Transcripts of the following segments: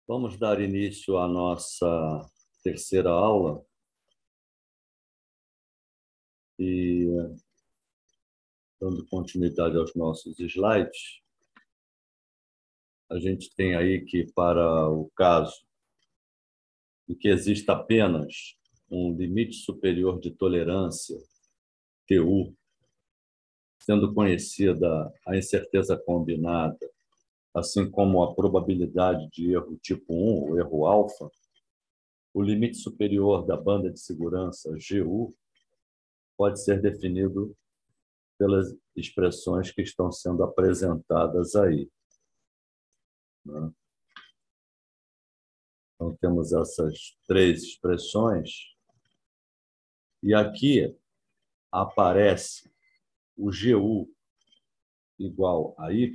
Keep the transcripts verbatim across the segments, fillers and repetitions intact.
Vamos dar início à nossa terceira aula e, dando continuidade aos nossos slides, a gente tem aí que, para o caso de que exista apenas um limite superior de tolerância, T U, sendo conhecida a incerteza combinada, assim como a probabilidade de erro tipo um, o erro alfa, o limite superior da banda de segurança, G U, pode ser definido pelas expressões que estão sendo apresentadas aí, né? Então, temos essas três expressões, e aqui aparece o G U igual a Y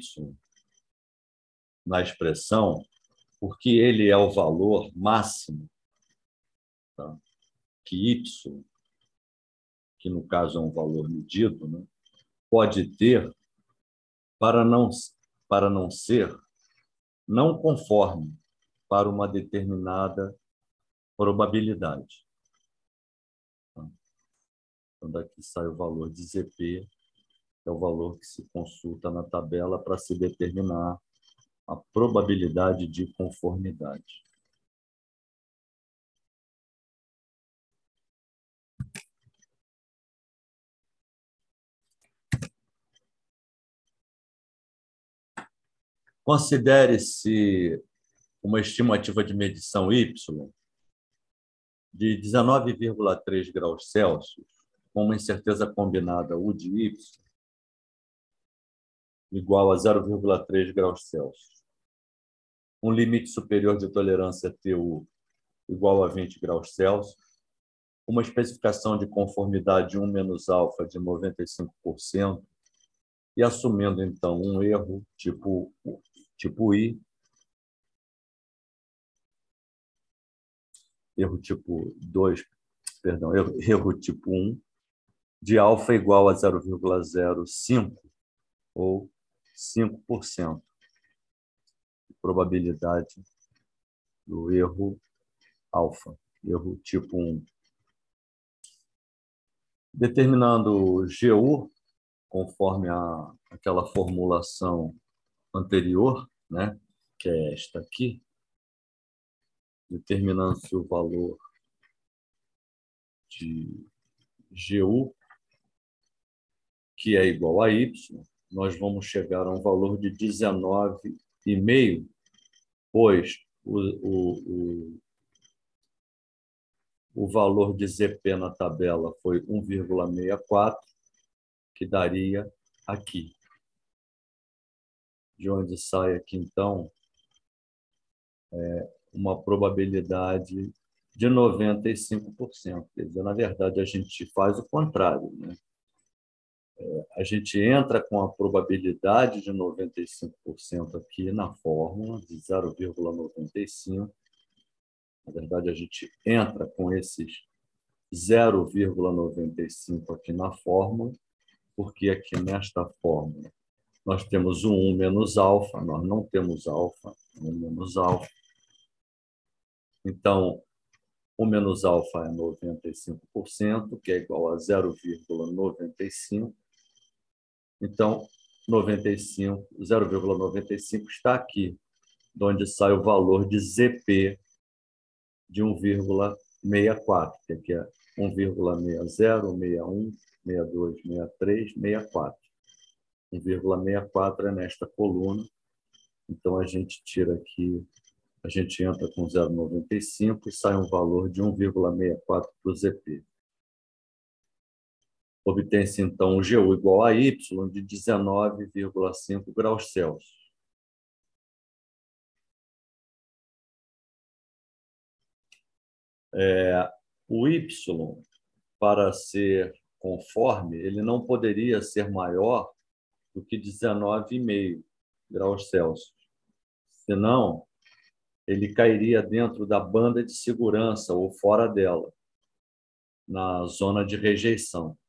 na expressão, porque ele é o valor máximo, tá? Que Y, que no caso é um valor medido, né, pode ter para não, para não ser não conforme para uma determinada probabilidade. Então, daqui sai o valor de Z P, é o valor que se consulta na tabela para se determinar a probabilidade de conformidade. Considere-se uma estimativa de medição Y de dezenove vírgula três graus Celsius, com uma incerteza combinada U de Y igual a zero vírgula três graus Celsius. Um limite superior de tolerância T U igual a vinte graus Celsius. Uma especificação de conformidade um menos alfa de noventa e cinco por cento, e assumindo, então, um erro tipo, tipo I, erro tipo dois, perdão, erro, erro tipo um, de alfa igual a zero vírgula zero cinco ou cinco por cento de probabilidade do erro alfa, erro tipo um. Determinando G U, conforme a, aquela formulação anterior, né, que é esta aqui, determinando-se o valor de G U, que é igual a Y, nós vamos chegar a um valor de dezenove vírgula cinco, pois o, o, o, o valor de Z P na tabela foi um vírgula sessenta e quatro, que daria aqui. De onde sai aqui, então, é uma probabilidade de noventa e cinco por cento. Quer dizer, na verdade, a gente faz o contrário, né? A gente entra com a probabilidade de noventa e cinco por cento aqui na fórmula, de zero vírgula noventa e cinco. Na verdade, a gente entra com esses zero vírgula noventa e cinco aqui na fórmula, porque aqui nesta fórmula nós temos o um menos alfa, nós não temos alfa, um menos alfa. Então, o menos alfa é noventa e cinco por cento, que é igual a zero vírgula noventa e cinco. Então, noventa e cinco, zero vírgula noventa e cinco está aqui, de onde sai o valor de Z P de um vírgula sessenta e quatro, que aqui é um vírgula sessenta, sessenta e um, sessenta e dois, sessenta e três, sessenta e quatro. um vírgula sessenta e quatro é nesta coluna, então a gente tira aqui, a gente entra com zero vírgula noventa e cinco e sai um valor de um vírgula sessenta e quatro para o Z P. Obtém-se, então, o G U igual a Y de dezenove vírgula cinco graus Celsius. É, o Y, para ser conforme, ele não poderia ser maior do que dezenove vírgula cinco graus Celsius. Senão, ele cairia dentro da banda de segurança ou fora dela, na zona de rejeição.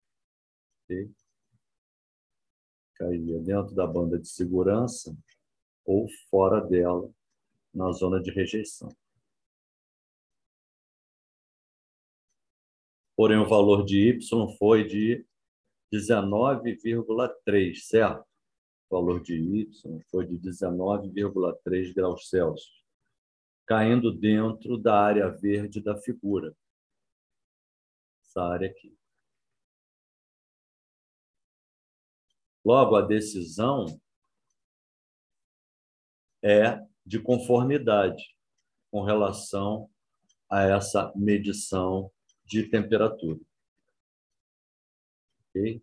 Okay? Cairia dentro da banda de segurança ou fora dela, na zona de rejeição. Porém, o valor de Y foi de dezenove vírgula três, certo? O valor de Y foi de dezenove vírgula três graus Celsius, caindo dentro da área verde da figura. Essa área aqui. Logo, a decisão é de conformidade com relação a essa medição de temperatura. Ok?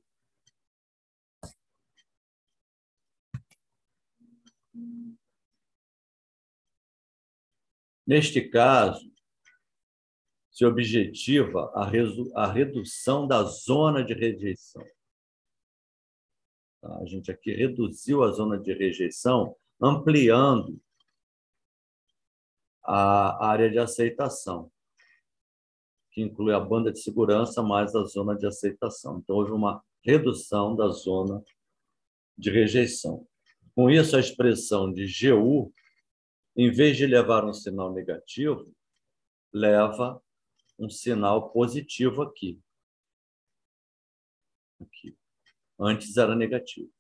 Neste caso, se objetiva a, resu- a redução da zona de rejeição. Tá? A gente aqui reduziu a zona de rejeição, ampliando a área de aceitação, que inclui a banda de segurança mais a zona de aceitação. Então, houve uma redução da zona de rejeição. Com isso, a expressão de G U, em vez de levar um sinal negativo, leva um sinal positivo aqui. Aqui. Antes era negativo.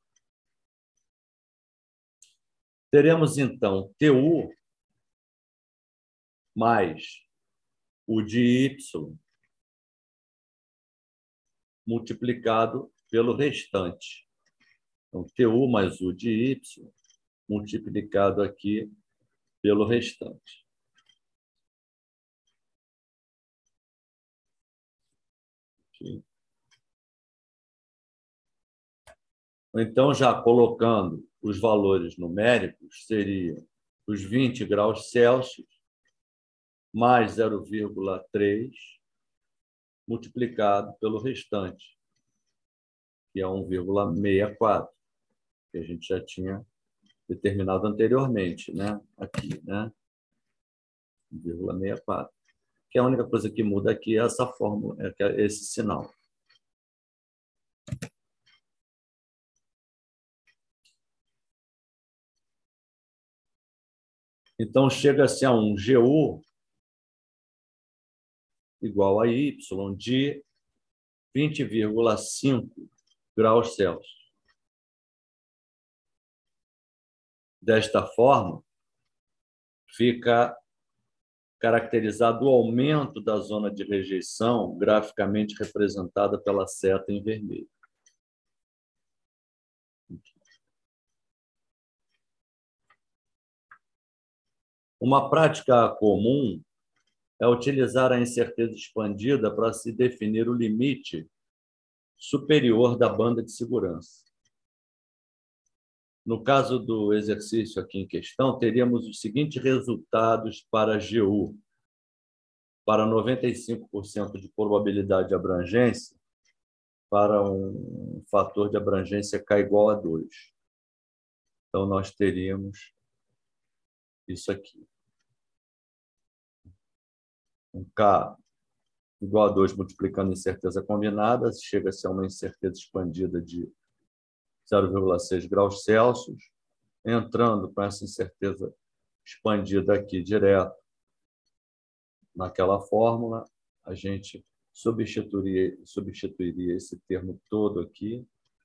Teremos, então, T U mais o de Y multiplicado pelo restante. Então, T U mais U de Y multiplicado aqui pelo restante. Aqui. Então, já colocando os valores numéricos, seria os vinte graus Celsius mais zero vírgula três multiplicado pelo restante, que é um vírgula sessenta e quatro, que a gente já tinha determinado anteriormente, né? Aqui, né? um vírgula sessenta e quatro. Que a única coisa que muda aqui é essa fórmula, é esse sinal. Então, chega-se a um G U igual a Y de vinte vírgula cinco graus Celsius. Desta forma, fica caracterizado o aumento da zona de rejeição, graficamente representada pela seta em vermelho. Uma prática comum é utilizar a incerteza expandida para se definir o limite superior da banda de segurança. No caso do exercício aqui em questão, teríamos os seguintes resultados para G U. Para noventa e cinco por cento de probabilidade de abrangência, para um fator de abrangência K igual a dois. Então, nós teríamos isso aqui. Um K igual a dois multiplicando incerteza combinada, chega-se a uma incerteza expandida de zero vírgula seis graus Celsius, entrando com essa incerteza expandida aqui direto naquela fórmula, a gente substituiria, substituiria esse termo todo aqui,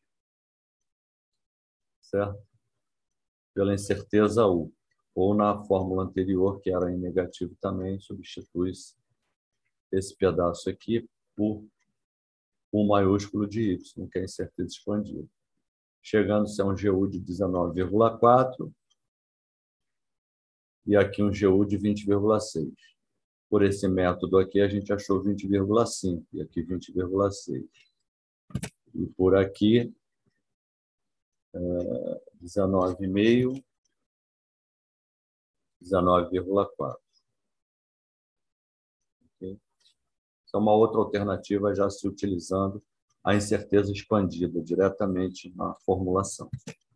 certo? Pela incerteza U. Ou na fórmula anterior, que era em negativo também, substitui-se esse pedaço aqui por U maiúsculo de Y, que é a incerteza expandida. Chegando-se a um G U de dezenove vírgula quatro e aqui um G U de vinte vírgula seis. Por esse método aqui, a gente achou vinte vírgula cinco e aqui vinte vírgula seis. E por aqui, é, dezenove vírgula cinco, dezenove vírgula quatro. Okay? Essa é uma outra alternativa já se utilizando a incerteza expandida diretamente na formulação.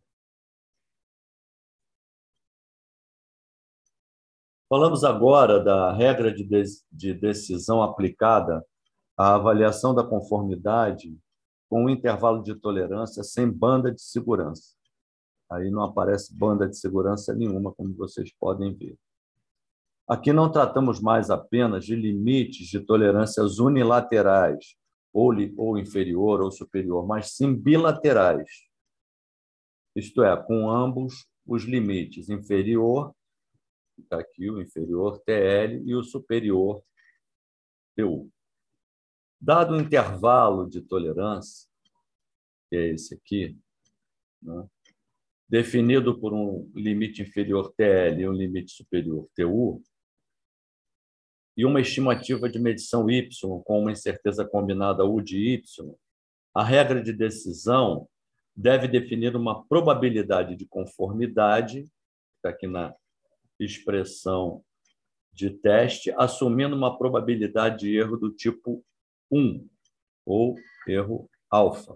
Falamos agora da regra de, de decisão aplicada à avaliação da conformidade com um intervalo de tolerância sem banda de segurança. Aí não aparece banda de segurança nenhuma, como vocês podem ver. Aqui não tratamos mais apenas de limites de tolerâncias unilaterais, ou, ou inferior ou superior, mas sim bilaterais. Isto é, com ambos os limites inferior, está aqui o inferior T L, e o superior T U. Dado o intervalo de tolerância, que é esse aqui, né, definido por um limite inferior T L e um limite superior T U, e uma estimativa de medição Y com uma incerteza combinada U de Y, a regra de decisão deve definir uma probabilidade de conformidade, está aqui na expressão de teste, assumindo uma probabilidade de erro do tipo um, ou erro alfa.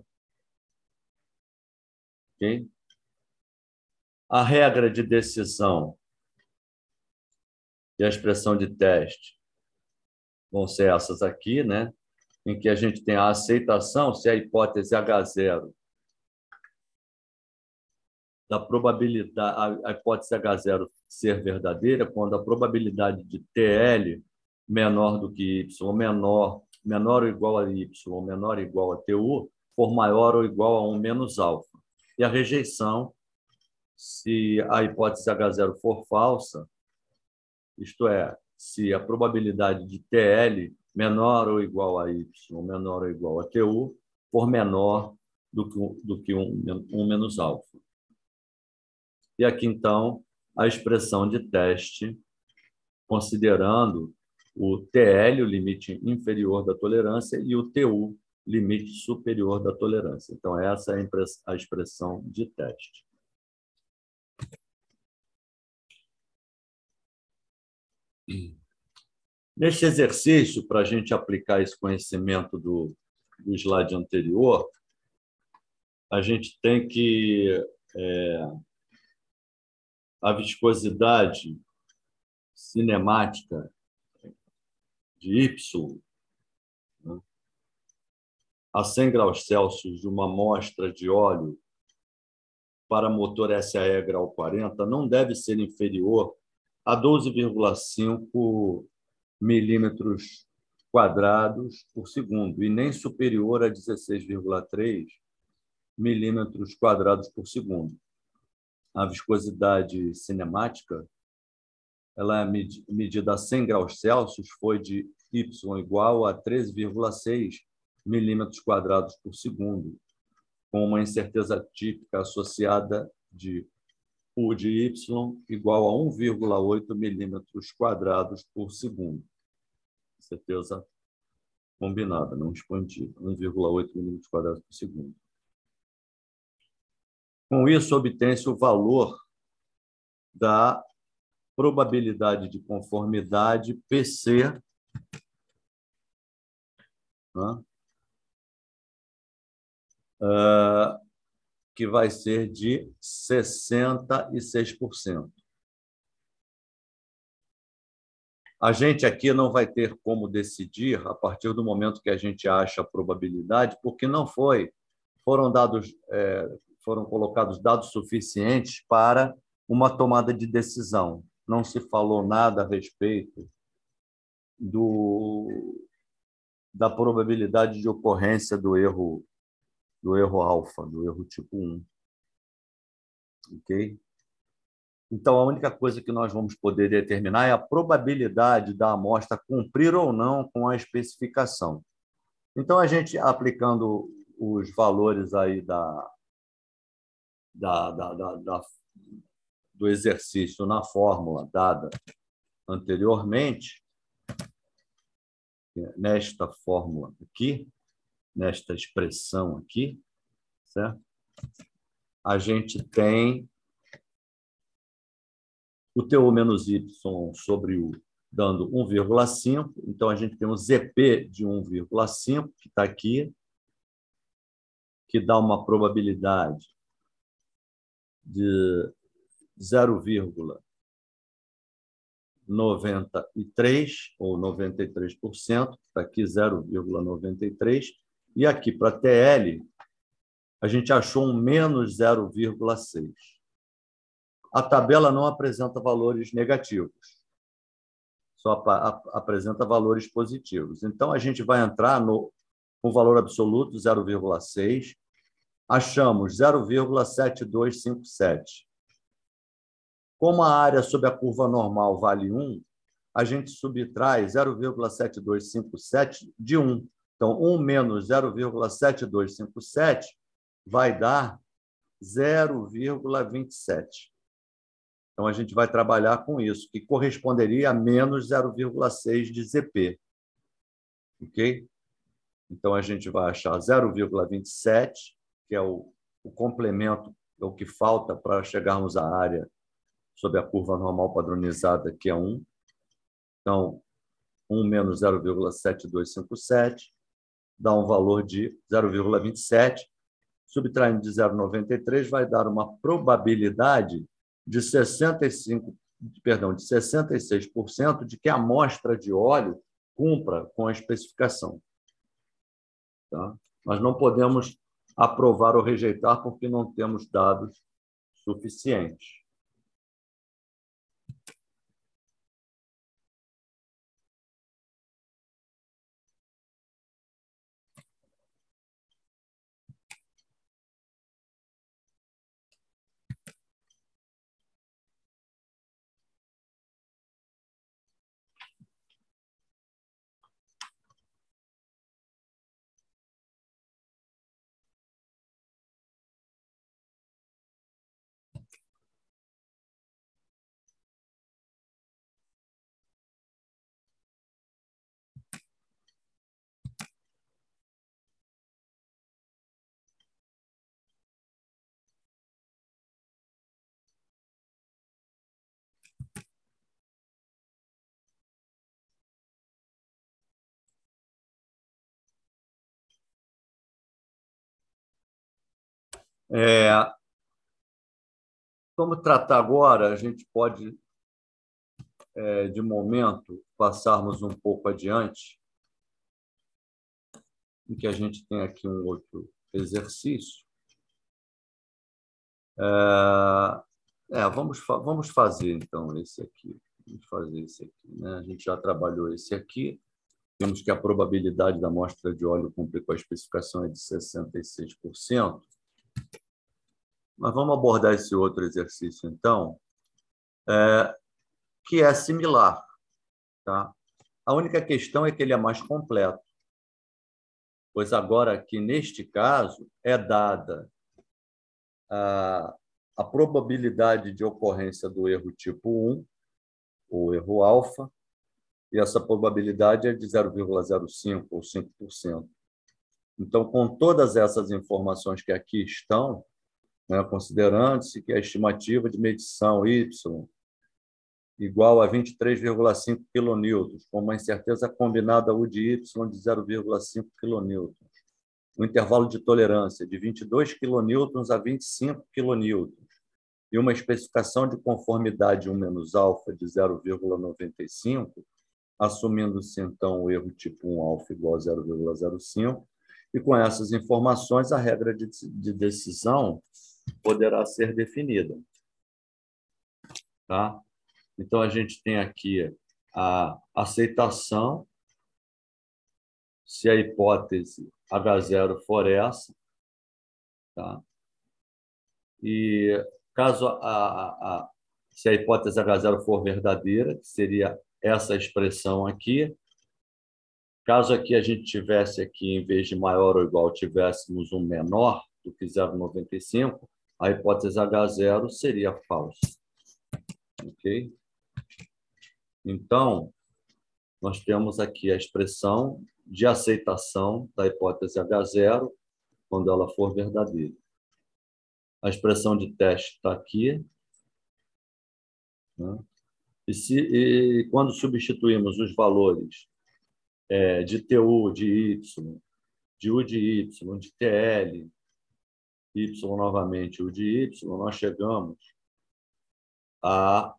Okay? A regra de decisão e a expressão de teste vão ser essas aqui, né? Em que a gente tem a aceitação, se a hipótese H zero da probabilidade, a hipótese H zero ser verdadeira, quando a probabilidade de T L menor do que Y, menor, menor ou igual a Y, menor ou igual a T U, for maior ou igual a um menos alfa. E a rejeição, se a hipótese H zero for falsa, isto é, se a probabilidade de T L menor ou igual a Y, menor ou igual a T U, for menor do que, do que um, um menos alfa. E aqui, então, a expressão de teste, considerando o T L, o limite inferior da tolerância, e o T U, limite superior da tolerância. Então, essa é a expressão de teste. Neste exercício, para a gente aplicar esse conhecimento do, do slide anterior, a gente tem que... É, a viscosidade cinemática de Y, né, a cem graus Celsius de uma amostra de óleo para motor S A E grau quarenta não deve ser inferior a doze vírgula cinco milímetros quadrados por segundo e nem superior a dezesseis vírgula três milímetros quadrados por segundo. A viscosidade cinemática, ela é medida a cem graus Celsius, foi de Y igual a treze vírgula seis milímetros quadrados por segundo, com uma incerteza típica associada de U de Y igual a um vírgula oito milímetros quadrados por segundo. Certeza combinada, não expandida, um vírgula oito milímetros quadrados por segundo. Com isso, obtém-se o valor da probabilidade de conformidade P C, né, uh, que vai ser de sessenta e seis por cento. A gente aqui não vai ter como decidir a partir do momento que a gente acha a probabilidade, porque não foi, foram dados, é, foram colocados dados suficientes para uma tomada de decisão. Não se falou nada a respeito do, da probabilidade de ocorrência do erro, do erro alfa, do erro tipo um. Ok? Então, a única coisa que nós vamos poder determinar é a probabilidade da amostra cumprir ou não com a especificação. Então, a gente, aplicando os valores aí da, da, da, da, da, do exercício na fórmula dada anteriormente, nesta fórmula aqui, nesta expressão aqui, certo? A gente tem o T U menos Y sobre U dando um vírgula cinco, então a gente tem um Z P de um vírgula cinco, que está aqui, que dá uma probabilidade de zero vírgula noventa e três, ou noventa e três por cento, está aqui zero vírgula noventa e três, e aqui para T L, a gente achou um menos zero vírgula seis. a tabela não apresenta valores negativos, só ap apresenta valores positivos. Então, a gente vai entrar no, no valor absoluto, zero vírgula seis, achamos zero vírgula sete dois cinco sete. Como a área sob a curva normal vale um, a gente subtrai zero vírgula sete dois cinco sete de um. Então, um menos zero vírgula sete dois cinco sete vai dar zero vírgula vinte e sete. Então, a gente vai trabalhar com isso, que corresponderia a menos zero vírgula seis de Z P. Ok? Então, a gente vai achar zero vírgula vinte e sete, que é o, o complemento, é o que falta para chegarmos à área sob a curva normal padronizada, que é um. Então, um menos zero vírgula sete dois cinco sete dá um valor de zero vírgula vinte e sete. Subtraindo de zero vírgula noventa e três vai dar uma probabilidade de sessenta e cinco, perdão, de sessenta e seis por cento de que a amostra de óleo cumpra com a especificação. Tá? Nós não podemos aprovar ou rejeitar porque não temos dados suficientes. É, vamos tratar agora, a gente pode, é, de momento, passarmos um pouco adiante, em que a gente tem aqui um outro exercício. É, é, vamos, vamos fazer, então, esse aqui. Vamos fazer esse aqui. Né? A gente já trabalhou esse aqui. Temos que a probabilidade da amostra de óleo cumprir com a especificação é de sessenta e seis por cento. Mas vamos abordar esse outro exercício, então, é, que é similar. Tá? A única questão é que ele é mais completo, pois agora, aqui neste caso, é dada a, a probabilidade de ocorrência do erro tipo um, ou erro alfa, e essa probabilidade é de zero vírgula zero cinco ou cinco por cento. Então, com todas essas informações que aqui estão, né, considerando-se que a estimativa de medição Y igual a vinte e três vírgula cinco quilonewtons, com uma incerteza combinada U de Y de zero vírgula cinco quilonewtons. O intervalo de tolerância de vinte e dois quilonewtons a vinte e cinco quilonewtons e uma especificação de conformidade um menos alfa de zero vírgula noventa e cinco, assumindo-se, então, o erro tipo um alfa igual a zero vírgula zero cinco, e com essas informações a regra de, de decisão poderá ser definida. Tá? Então, a gente tem aqui a aceitação, se a hipótese H zero for essa, tá? E caso a, a, a, se a hipótese H zero for verdadeira, que seria essa expressão aqui, caso aqui a gente tivesse aqui, em vez de maior ou igual, tivéssemos um menor do que zero vírgula noventa e cinco, a hipótese H zero seria falsa. Ok? Então, nós temos aqui a expressão de aceitação da hipótese H zero quando ela for verdadeira. A expressão de teste está aqui. Né? E, se, e quando substituímos os valores é, de T U, de Y, de U de Y, de T L, Y novamente, U de Y, nós chegamos a,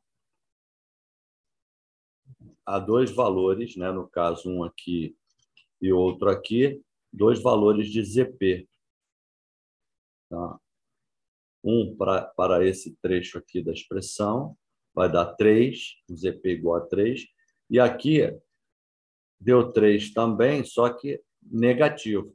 a dois valores, né? No caso, um aqui e outro aqui, dois valores de Z P. Tá? um para, para esse trecho aqui da expressão, vai dar três, o Z P igual a três, e aqui deu três também, só que negativo.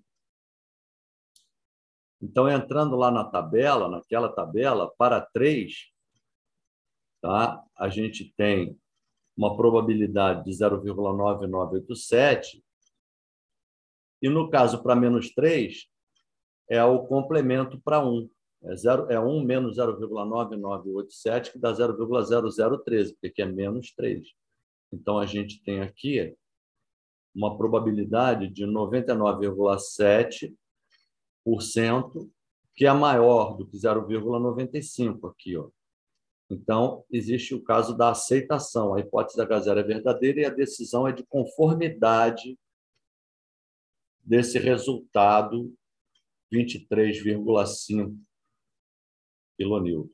Então, entrando lá na tabela, naquela tabela, para três, tá? A gente tem uma probabilidade de zero vírgula nove nove oito sete, e no caso para menos três, é o complemento para um. É, zero, é um menos zero vírgula nove nove oito sete, que dá zero vírgula zero zero treze, porque aqui é menos três. Então, a gente tem aqui uma probabilidade de noventa e nove vírgula sete por cento, que é maior do que zero vírgula noventa e cinco aqui, ó. Então, existe o caso da aceitação. A hipótese H zero é verdadeira e a decisão é de conformidade desse resultado vinte e três vírgula cinco quilonewton.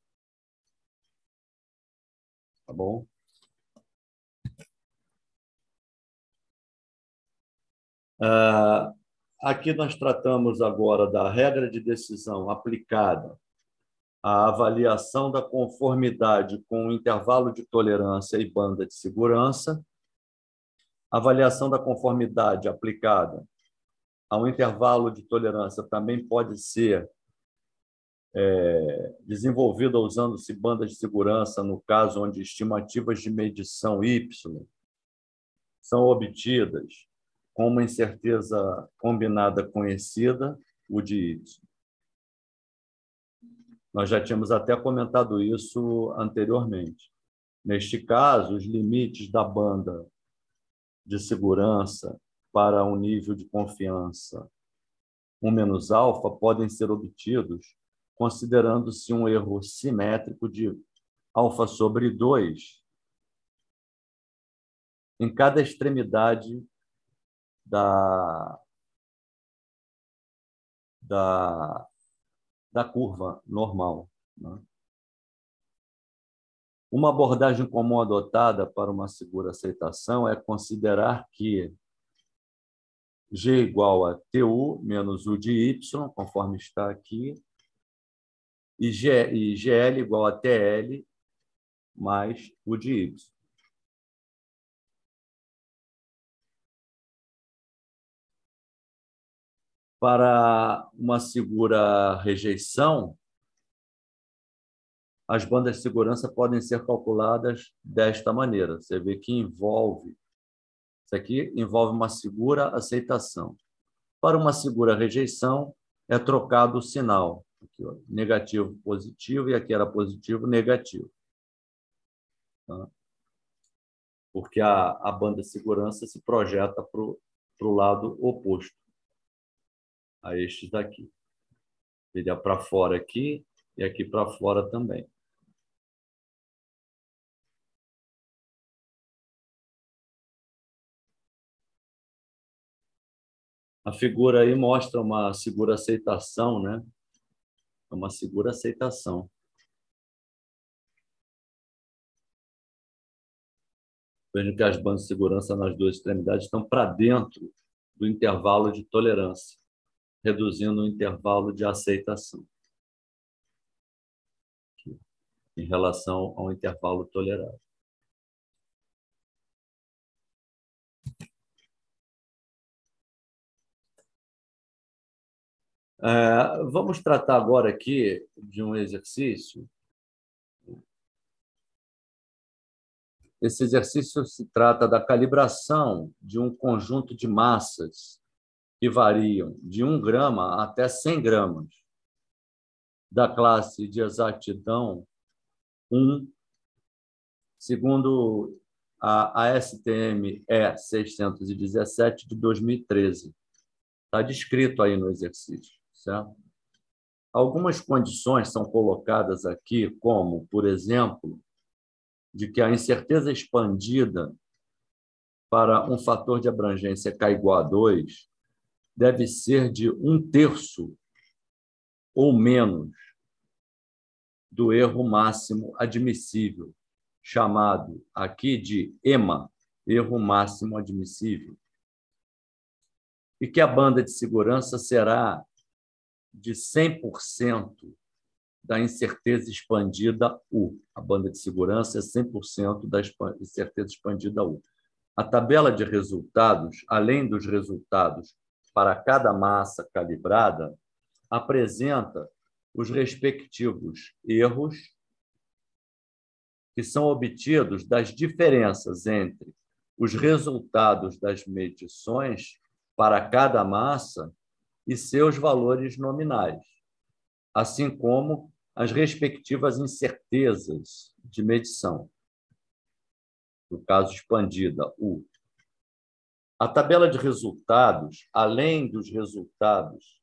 Tá bom? Ah, aqui nós tratamos agora da regra de decisão aplicada à avaliação da conformidade com o intervalo de tolerância e banda de segurança. A avaliação da conformidade aplicada a um intervalo de tolerância também pode ser é, desenvolvida usando-se bandas de segurança, no caso onde estimativas de medição Y são obtidas com uma incerteza combinada conhecida, o de Y. Nós já tínhamos até comentado isso anteriormente. Neste caso, os limites da banda de segurança para um nível de confiança um menos alfa podem ser obtidos considerando-se um erro simétrico de alfa sobre dois em cada extremidade da, da, da curva normal, né? Uma abordagem comum adotada para uma segura aceitação é considerar que G igual a T U menos U de Y, conforme está aqui, e, G, e G L igual a T L mais U de Y. Para uma segura rejeição, as bandas de segurança podem ser calculadas desta maneira. Você vê que envolve, isso aqui envolve uma segura aceitação. Para uma segura rejeição, é trocado o sinal. Aqui, ó, negativo, positivo, e aqui era positivo, negativo. Tá? Porque a, a banda de segurança se projeta para o lado oposto a estes daqui. Ele é para fora aqui e aqui para fora também. A figura aí mostra uma segura aceitação, né? Uma segura aceitação. Vejam que as bandas de segurança nas duas extremidades estão para dentro do intervalo de tolerância, reduzindo o intervalo de aceitação aqui, em relação ao intervalo tolerável. É, vamos tratar agora aqui de um exercício. Esse exercício se trata da calibração de um conjunto de massas que variam de um grama até cem gramas, da classe de exatidão um, segundo a, a S T M E seiscentos e dezessete de dois mil e treze. Está descrito aí no exercício, certo? Algumas condições são colocadas aqui, como, por exemplo, de que a incerteza expandida para um fator de abrangência K igual a dois deve ser de um terço ou menos do erro máximo admissível, chamado aqui de EMA, erro máximo admissível, e que a banda de segurança será de cem por cento da incerteza expandida U. A banda de segurança é cem por cento da incerteza expandida U. A tabela de resultados, além dos resultados para cada massa calibrada, apresenta os respectivos erros que são obtidos das diferenças entre os resultados das medições para cada massa e seus valores nominais, assim como as respectivas incertezas de medição, no caso expandida, U. A tabela de resultados, além dos resultados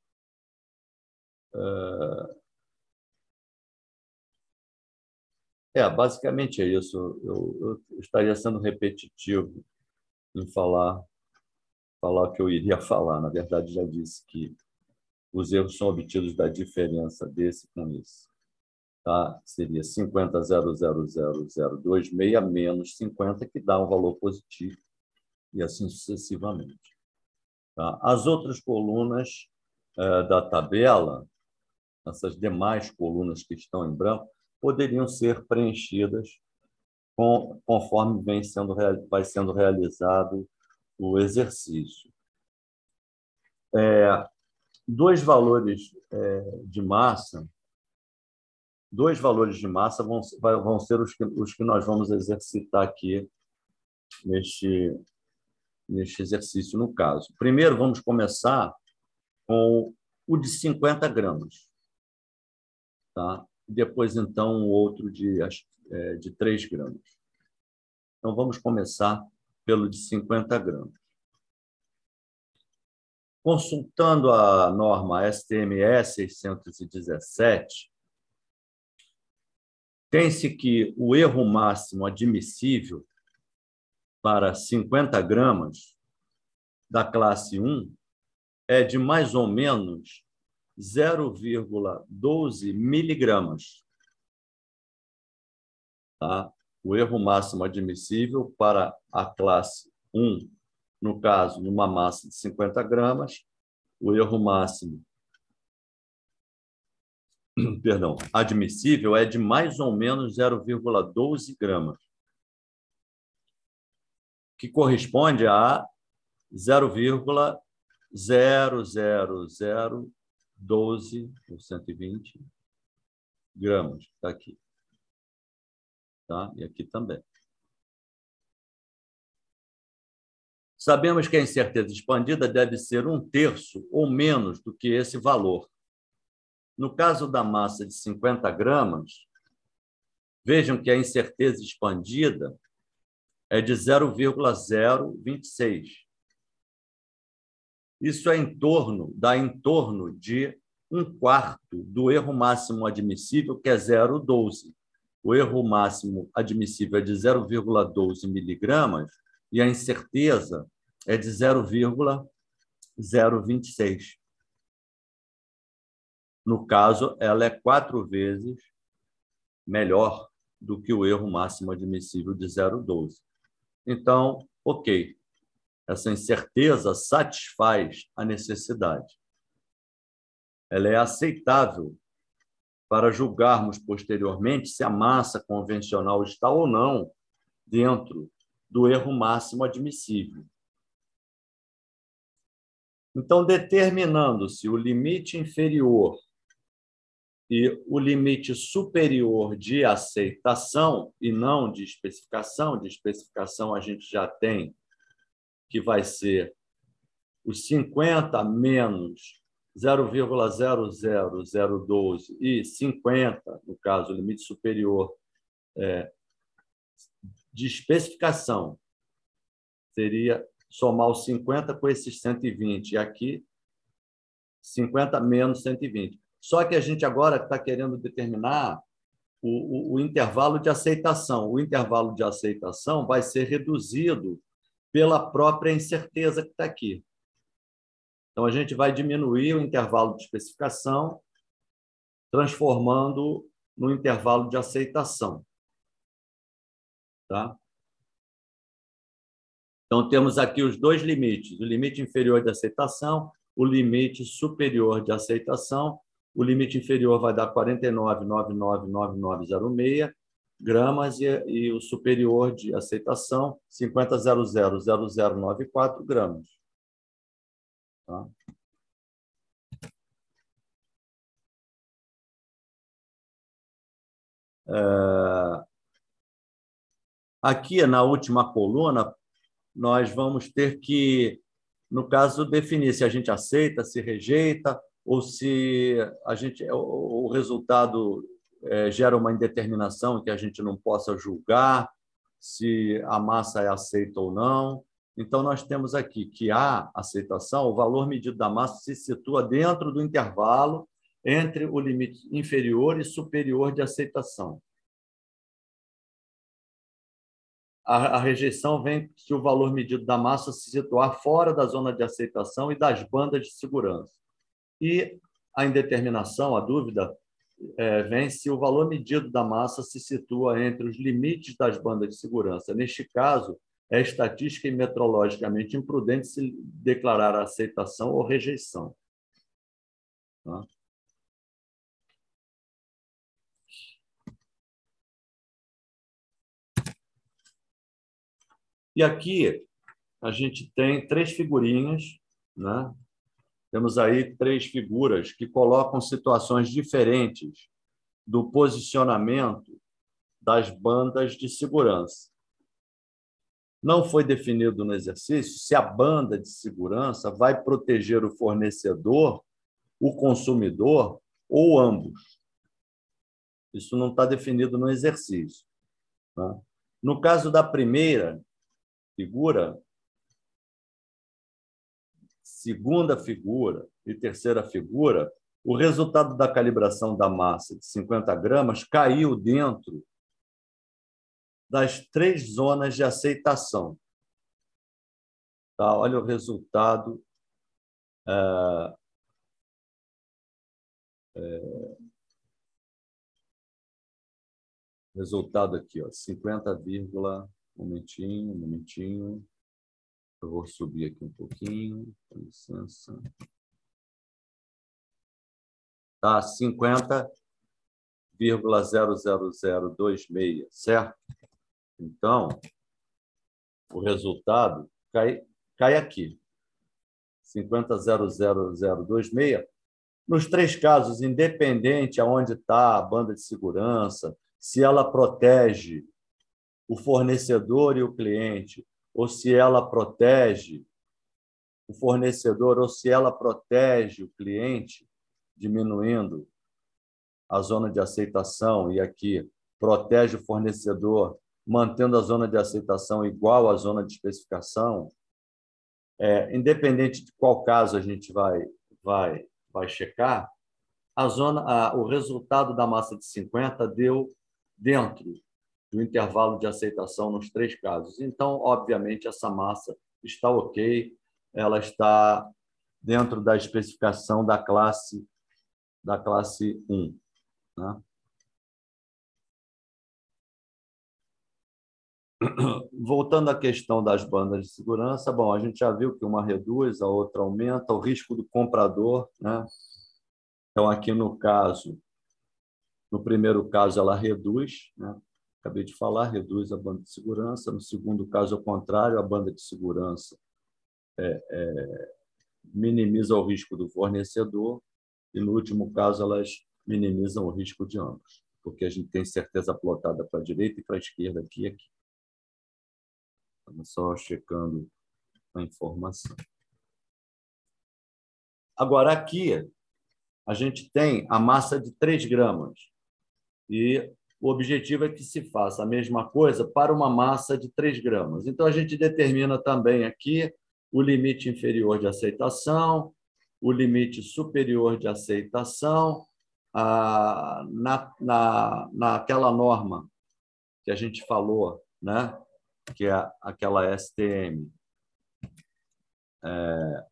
É, basicamente é isso. Eu, eu estaria sendo repetitivo em falar, falar o que eu iria falar. Na verdade, já disse que os erros são obtidos da diferença desse com esse. Tá? Seria cinquenta ponto zero zero zero zero dois seis menos cinquenta, que dá um valor positivo, e assim sucessivamente. Tá? As outras colunas é, da tabela, essas demais colunas que estão em branco, poderiam ser preenchidas com, conforme vem sendo, vai sendo realizado o exercício. É, dois valores é, de massa, dois valores de massa vão, vão ser os que, os que nós vamos exercitar aqui neste, neste exercício, no caso. Primeiro, vamos começar com o de cinquenta gramas. Tá? Depois, então, o outro de, de três gramas. Então, vamos começar pelo de cinquenta gramas. Consultando a norma S T M E seiscentos e dezessete, tem-se que o erro máximo admissível para cinquenta gramas da classe um é de mais ou menos zero vírgula doze miligramas. Tá? O erro máximo admissível para a classe um, no caso, numa massa de cinquenta gramas, o erro máximo perdão, admissível é de mais ou menos zero vírgula doze gramas, que corresponde a zero vírgula zero zero zero um dois por cento e vinte gramas. Está aqui. Tá? E aqui também. Sabemos que a incerteza expandida deve ser um terço ou menos do que esse valor. No caso da massa de cinquenta gramas, vejam que a incerteza expandida é de zero vírgula zero vinte e seis. Isso é em torno, dá em torno de um quarto do erro máximo admissível, que é zero vírgula doze. O erro máximo admissível é de zero vírgula doze miligramas e a incerteza é de zero vírgula zero vinte e seis. No caso, ela é quatro vezes melhor do que o erro máximo admissível de zero vírgula doze. Então, ok, essa incerteza satisfaz a necessidade. Ela é aceitável para julgarmos posteriormente se a massa convencional está ou não dentro do erro máximo admissível. Então, determinando-se o limite inferior e o limite superior de aceitação e não de especificação, de especificação a gente já tem, que vai ser os cinquenta menos zero vírgula zero zero zero doze e cinquenta, no caso, o limite superior é, de especificação, seria somar os cinquenta com esses cento e vinte, e aqui cinquenta menos cento e vinte. Só que a gente agora está querendo determinar o, o, o intervalo de aceitação. O intervalo de aceitação vai ser reduzido pela própria incerteza que está aqui. Então, a gente vai diminuir o intervalo de especificação, transformando no intervalo de aceitação. Tá? Então, temos aqui os dois limites, o limite inferior de aceitação, o limite superior de aceitação. o limite inferior vai dar quarenta e nove vírgula nove nove nove nove zero seis gramas e, e o superior de aceitação, cinquenta vírgula zero zero zero zero nove quatro gramas. Tá? É... Aqui, na última coluna, nós vamos ter que, no caso, definir se a gente aceita, se rejeita, ou se a gente, o resultado é, gera uma indeterminação que a gente não possa julgar se a massa é aceita ou não. Então, nós temos aqui que há aceitação, o valor medido da massa se situa dentro do intervalo entre o limite inferior e superior de aceitação. A, a rejeição vem se o valor medido da massa se situar fora da zona de aceitação e das bandas de segurança. E a indeterminação, a dúvida, é, vem se o valor medido da massa se situa entre os limites das bandas de segurança. Neste caso, é estatística e metrologicamente imprudente se declarar aceitação ou rejeição. Tá? E aqui a gente tem três figurinhas, né? Temos aí três figuras que colocam situações diferentes do posicionamento das bandas de segurança. Não foi definido no exercício se a banda de segurança vai proteger o fornecedor, o consumidor ou ambos. Isso não está definido no exercício. Tá? No caso da primeira figura, segunda figura e terceira figura, o resultado da calibração da massa de cinquenta gramas caiu dentro das três zonas de aceitação. Tá? Olha o resultado. É, é, resultado aqui, ó, cinquenta, um momentinho, um momentinho. Eu vou subir aqui um pouquinho, com licença. Tá, cinquenta vírgula zero zero zero dois seis, certo? Então, o resultado cai, cai aqui. cinquenta vírgula zero zero dois seis. Nos três casos, independente aonde está a banda de segurança, se ela protege o fornecedor e o cliente, ou se ela protege o fornecedor, ou se ela protege o cliente, diminuindo a zona de aceitação, e aqui protege o fornecedor, mantendo a zona de aceitação igual à zona de especificação, é, independente de qual caso a gente vai, vai, vai checar, a zona, a, o resultado da massa de cinquenta deu dentro do intervalo de aceitação nos três casos. Então, obviamente, essa massa está ok, ela está dentro da especificação da classe, da classe um. Né? Voltando à questão das bandas de segurança, bom, a gente já viu que uma reduz, a outra aumenta o risco do comprador, né? Então, aqui no caso, no primeiro caso, ela reduz, né? Acabei de falar, reduz a banda de segurança. No segundo caso, ao contrário, a banda de segurança é, é, minimiza o risco do fornecedor e, no último caso, elas minimizam o risco de ambos, porque a gente tem certeza plotada para a direita e para a esquerda aqui e aqui. Estamos só checando a informação. Agora, aqui, a gente tem a massa de três gramas e o objetivo é que se faça a mesma coisa para uma massa de três gramas. Então, a gente determina também aqui o limite inferior de aceitação, o limite superior de aceitação, a, na, na, naquela norma que a gente falou, né? Que é aquela S T M. É,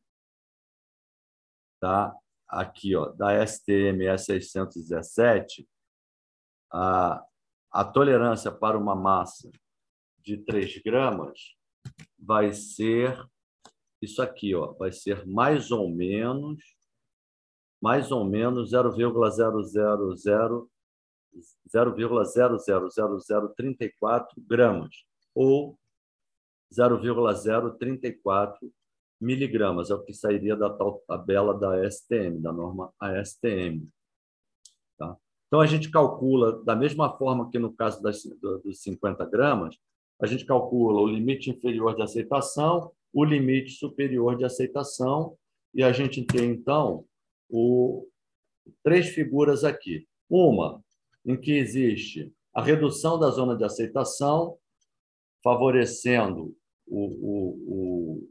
tá? Aqui, ó, da S T M E seiscentos e dezessete, a, a tolerância para uma massa de três gramas vai ser isso aqui, ó, vai ser mais ou menos mais ou menos zero vírgula zero zero zero zero vírgula zero zero zero zero trinta e quatro gramas, ou zero vírgula zero trinta e quatro miligramas, é o que sairia da tal tabela da A S T M, da norma A S T M. Tá? Então, a gente calcula, da mesma forma que no caso das, dos cinquenta gramas, a gente calcula o limite inferior de aceitação, o limite superior de aceitação, e a gente tem, então, o, três figuras aqui. Uma em que existe a redução da zona de aceitação, favorecendo o, o,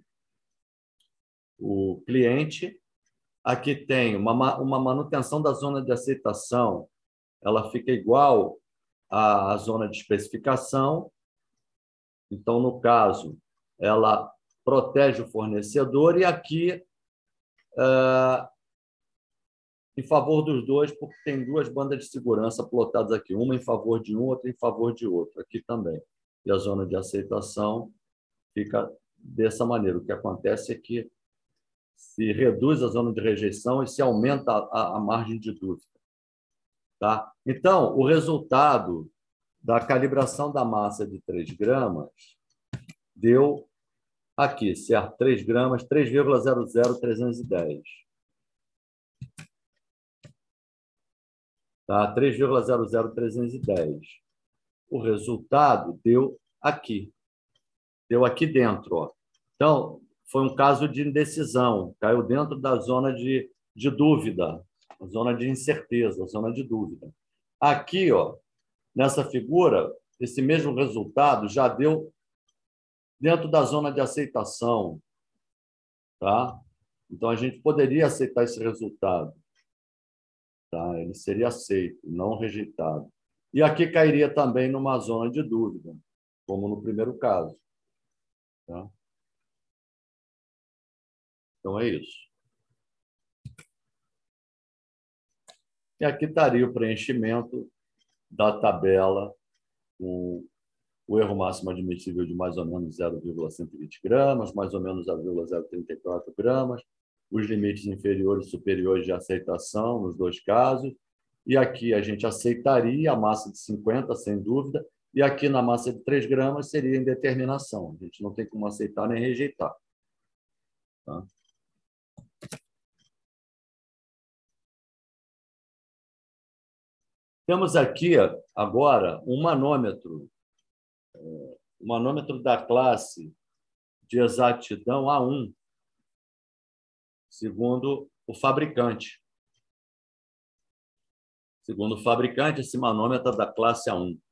o, o cliente. Aqui tem uma, uma manutenção da zona de aceitação, ela fica igual à zona de especificação. Então, no caso, ela protege o fornecedor, e aqui, é, em favor dos dois, porque tem duas bandas de segurança plotadas aqui, uma em favor de um, outra em favor de outro, aqui também. E a zona de aceitação fica dessa maneira. O que acontece é que se reduz a zona de rejeição e se aumenta a, a margem de dúvida. Tá? Então, o resultado da calibração da massa de três gramas deu aqui, certo? três gramas, três vírgula zero zero trezentos e dez. Tá? três vírgula zero zero trezentos e dez. O resultado deu aqui. Deu aqui dentro. Ó. Então, foi um caso de indecisão. Caiu dentro da zona de, de dúvida, a zona de incerteza, a zona de dúvida. Aqui, ó, nessa figura, esse mesmo resultado já deu dentro da zona de aceitação. Tá? Então, a gente poderia aceitar esse resultado. Tá? Ele seria aceito, não rejeitado. E aqui cairia também numa zona de dúvida, como no primeiro caso. Tá? Então, é isso. E aqui estaria o preenchimento da tabela com o erro máximo admissível de mais ou menos zero vírgula cento e vinte gramas, mais ou menos zero vírgula zero trinta e quatro gramas, os limites inferiores e superiores de aceitação nos dois casos, e aqui a gente aceitaria a massa de cinquenta, sem dúvida, e aqui na massa de três gramas seria indeterminação. A gente não tem como aceitar nem rejeitar. Tá? Temos aqui, agora, um manômetro, um manômetro da classe de exatidão A um, segundo o fabricante. Segundo o fabricante, esse manômetro é da classe A um.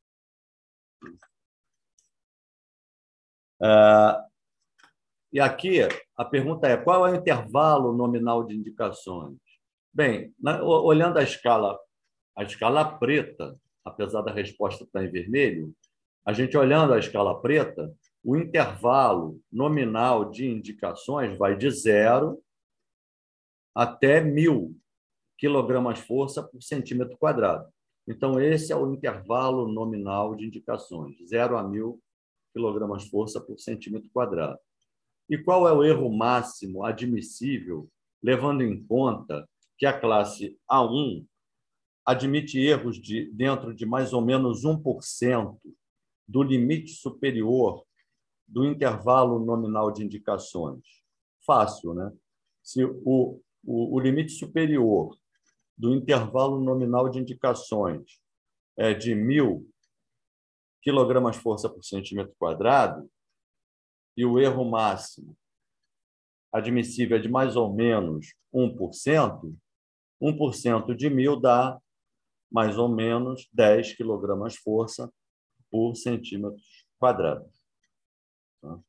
É, e aqui a pergunta é: qual é o intervalo nominal de indicações? Bem, na, olhando a escala, a escala preta, apesar da resposta estar em vermelho, a gente olhando a escala preta, o intervalo nominal de indicações vai de zero até mil quilogramas-força por centímetro quadrado. Então, esse é o intervalo nominal de indicações, zero a mil quilogramas-força por centímetro quadrado. E qual é o erro máximo admissível, levando em conta que a classe A um admite erros de, dentro de mais ou menos um por cento do limite superior do intervalo nominal de indicações? Fácil, né? Se o, o, o limite superior do intervalo nominal de indicações é de mil quilogramas-força por centímetro quadrado, e o erro máximo admissível é de mais ou menos um por cento, um por cento de mil dá mais ou menos dez quilogramas-força por centímetro quadrado. Tá?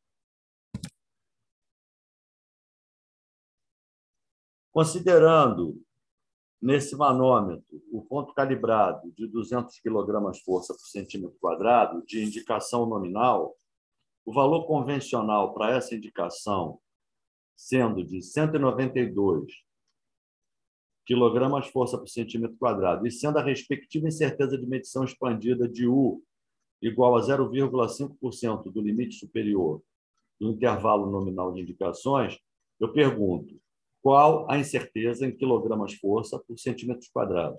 Considerando nesse manômetro o ponto calibrado de duzentos quilogramas-força por centímetro quadrado de indicação nominal, o valor convencional para essa indicação sendo de cento e noventa e dois quilogramas-força por centímetro quadrado, e sendo a respectiva incerteza de medição expandida de U igual a zero vírgula cinco por cento do limite superior do intervalo nominal de indicações, eu pergunto, Qual a incerteza em quilogramas-força por centímetros quadrados?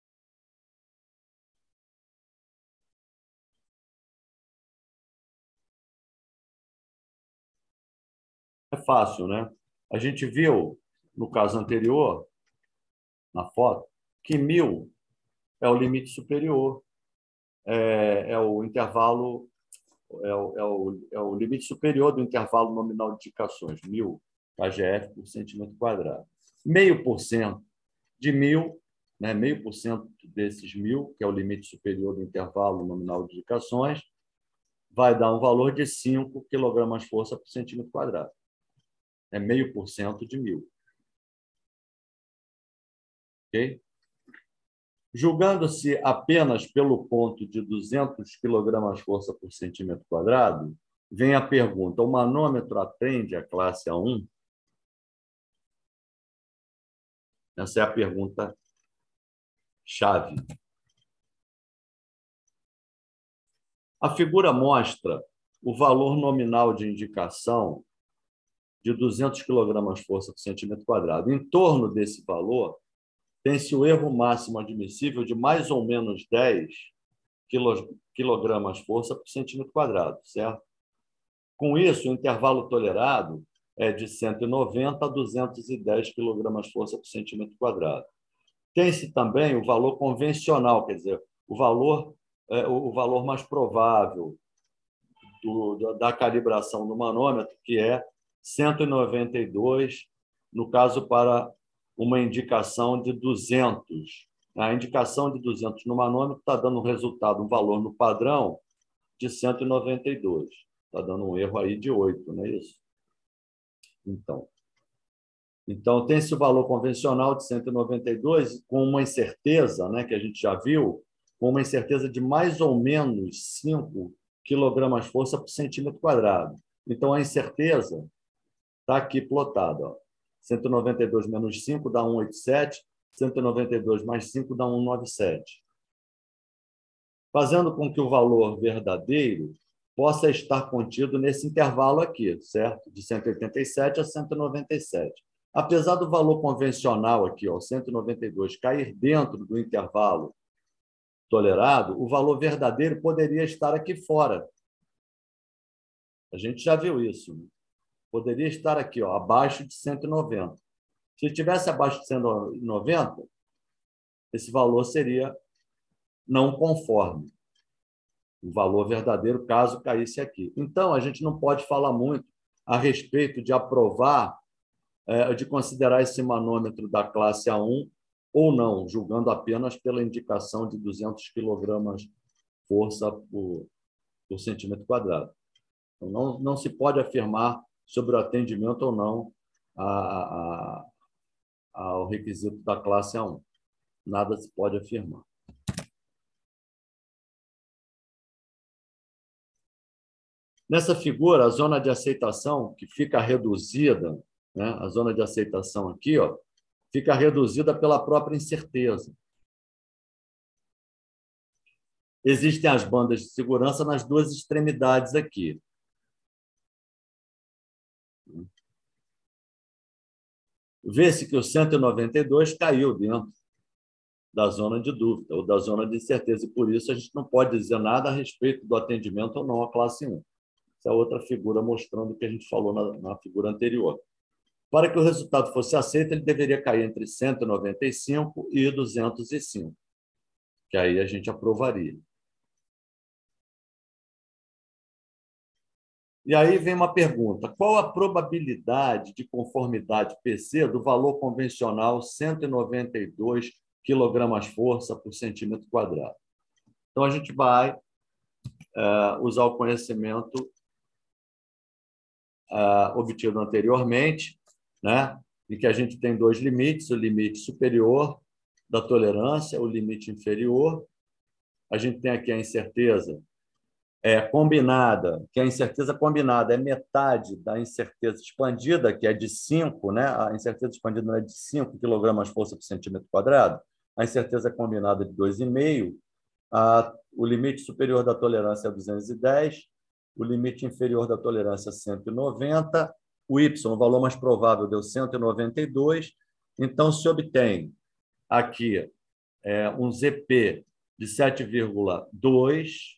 É fácil, né? A gente viu, no caso anterior, na foto, que mil é o limite superior, é, é o intervalo, é o, é, o, é o limite superior do intervalo nominal de indicações, mil K G F por centímetro quadrado. Meio por cento de mil, né, meio por cento desses mil, que é o limite superior do intervalo nominal de indicações, vai dar um valor de cinco quilogramas-força por centímetro quadrado. É meio por cento de mil. Ok? Julgando-se apenas pelo ponto de duzentos quilogramas-força por centímetro quadrado, vem a pergunta: o manômetro atende à classe A um? Essa é a pergunta chave. A figura mostra o valor nominal de indicação de duzentos quilogramas-força por centímetro quadrado. Em torno desse valor, tem-se o erro máximo admissível de mais ou menos dez quilogramas-força por centímetro quadrado, certo? Com isso, o intervalo tolerado é de cento e noventa a duzentos e dez quilogramas-força por centímetro quadrado. Tem-se também o valor convencional, quer dizer, o valor, é, o valor mais provável do, da calibração do manômetro, que é cento e noventa e dois, no caso, para uma indicação de duzentos. A indicação de duzentos no manômetro está dando um resultado, um valor no padrão de cento e noventa e dois. Está dando um erro aí de oito, não é isso? Então, então tem esse valor convencional de cento e noventa e dois com uma incerteza, né, que a gente já viu, com uma incerteza de mais ou menos cinco quilogramas-força por centímetro quadrado. Então, a incerteza está aqui plotada. Ó. cento e noventa e dois menos cinco dá cento e oitenta e sete, cento e noventa e dois mais cinco dá cento e noventa e sete. Fazendo com que o valor verdadeiro possa estar contido nesse intervalo aqui, certo? De cento e oitenta e sete a cento e noventa e sete. Apesar do valor convencional aqui, ó, cento e noventa e dois, cair dentro do intervalo tolerado, o valor verdadeiro poderia estar aqui fora. A gente já viu isso. Poderia estar aqui, ó, abaixo de cento e noventa. Se estivesse abaixo de cento e noventa, esse valor seria não conforme o valor verdadeiro, caso caísse aqui. Então, a gente não pode falar muito a respeito de aprovar, é, de considerar esse manômetro da classe A um ou não, julgando apenas pela indicação de duzentos quilogramas força por, por centímetro quadrado. Então, não, não se pode afirmar sobre o atendimento ou não a, a, a, ao requisito da classe A um. Nada se pode afirmar. Nessa figura, a zona de aceitação, que fica reduzida, né? A zona de aceitação aqui, ó, fica reduzida pela própria incerteza. Existem as bandas de segurança nas duas extremidades aqui. Vê-se que o cento e noventa e dois caiu dentro da zona de dúvida ou da zona de incerteza, e por isso a gente não pode dizer nada a respeito do atendimento ou não à classe um. Essa é outra figura mostrando o que a gente falou na, na figura anterior. Para que o resultado fosse aceito, ele deveria cair entre cento e noventa e cinco e duzentos e cinco, que aí a gente aprovaria. E aí vem uma pergunta: qual a probabilidade de conformidade P C do valor convencional cento e noventa e dois quilogramas-força por centímetro quadrado? Então, a gente vai uh, usar o conhecimento uh, obtido anteriormente, né? Em que a gente tem dois limites, o limite superior da tolerância, o limite inferior. A gente tem aqui a incerteza é, combinada, que a incerteza combinada é metade da incerteza expandida, que é de cinco, né? A incerteza expandida é de cinco quilogramas-força por centímetro quadrado. A incerteza combinada é de dois vírgula cinco. A, o limite superior da tolerância é duzentos e dez, o limite inferior da tolerância é cento e noventa, o Y, o valor mais provável, deu cento e noventa e dois, então se obtém aqui é, um Z P de sete vírgula dois,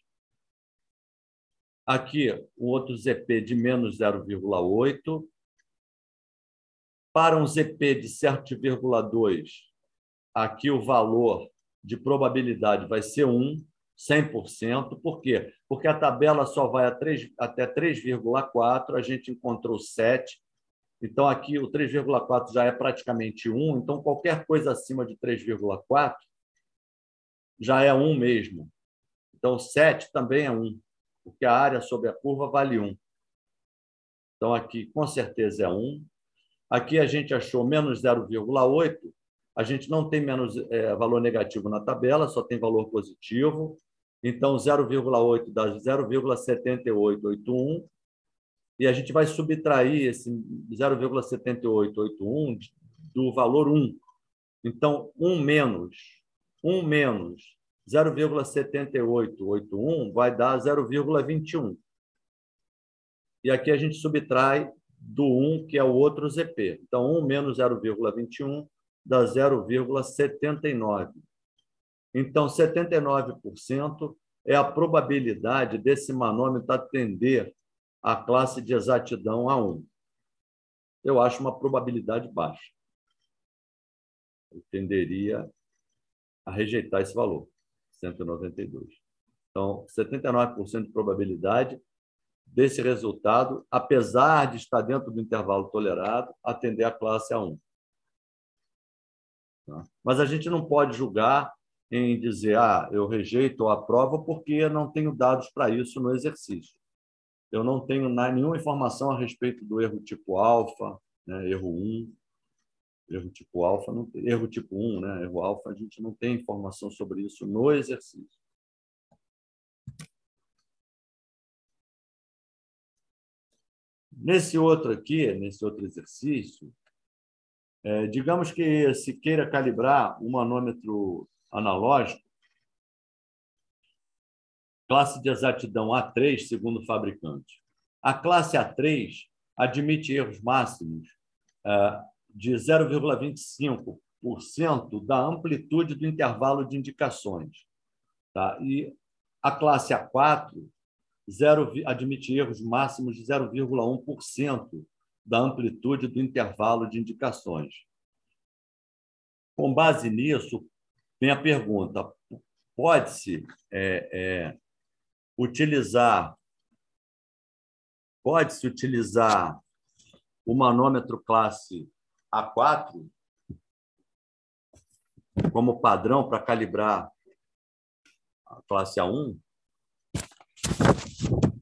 aqui um outro Z P de menos zero vírgula oito, para um Z P de sete vírgula dois, aqui o valor de probabilidade vai ser um, cem por cento. Por quê? Porque a tabela só vai a três, até três vírgula quatro, a gente encontrou sete, então aqui o três vírgula quatro já é praticamente um, então qualquer coisa acima de três vírgula quatro já é um mesmo. Então sete também é um, porque a área sobre a curva vale um. Então aqui com certeza é um. Aqui a gente achou menos zero vírgula oito, a gente não tem menos é, valor negativo na tabela, só tem valor positivo. Então, zero vírgula oito dá zero vírgula sete oito oito um. E a gente vai subtrair esse zero vírgula sete oito oito um do valor um. Então, um menos, um menos zero vírgula sete oito oito um vai dar zero vírgula vinte e um. E aqui a gente subtrai do um, que é o outro Z P. Então, um menos zero vírgula vinte e um dá zero vírgula setenta e nove. Então, setenta e nove por cento é a probabilidade desse manômetro atender a classe de exatidão A um. Eu acho uma probabilidade baixa. Eu tenderia a rejeitar esse valor, cento e noventa e dois. Então, setenta e nove por cento de probabilidade desse resultado, apesar de estar dentro do intervalo tolerado, atender a classe A um. Mas a gente não pode julgar em dizer, ah, eu rejeito ou aprovo, porque não tenho dados para isso no exercício. Eu não tenho nenhuma informação a respeito do erro tipo alfa, né, erro um, erro tipo alfa, não tem, erro tipo um, né, erro alfa, a gente não tem informação sobre isso no exercício. Nesse outro aqui, nesse outro exercício, é, digamos que se queira calibrar um manômetro analógico, classe de exatidão A três, segundo o fabricante. A classe A três admite erros máximos é, de zero vírgula vinte e cinco por cento da amplitude do intervalo de indicações. Tá? E a classe A quatro zero, admite erros máximos de zero vírgula um por cento da amplitude do intervalo de indicações. Com base nisso, vem a pergunta: pode-se é, é, utilizar, pode-se utilizar o manômetro classe A quatro como padrão para calibrar a classe A um?